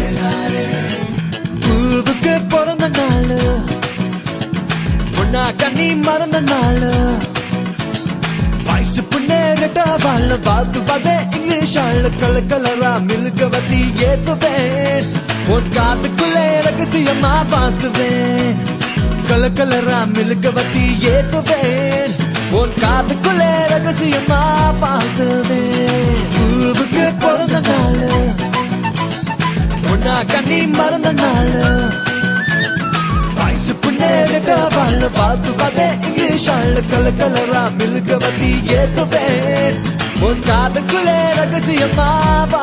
பூவுக்கு பிறந்த நாள் பொண்ணா கண்ணி மறந்த நாள் வயசு புண்ணேறிட்ட வாழ பார்த்து பார்த்தே இங்கிலீஷ் ஆள் கலரா மில்கவதி ஏத்துவேன் உன் காத்துக்குள்ளே ரகசியமா பார்த்துவேன் கலரா மில்கவதி ஏத்துவேன் உன் காத்துக்குள்ளே ரகசியமா பார்த்துவேன் பூவுக்கு பிறந்த நாள் பொண்ணா கண்ணி மறந்த நாள் வயசு புண்ணேறிட்ட வாழ பார்த்து பார்த்தே இங்கிலீஷ் ஆள் கலரா மில்கவதி ஏத்துவேன் உன் காதுக்குள்ளே ரகசியமா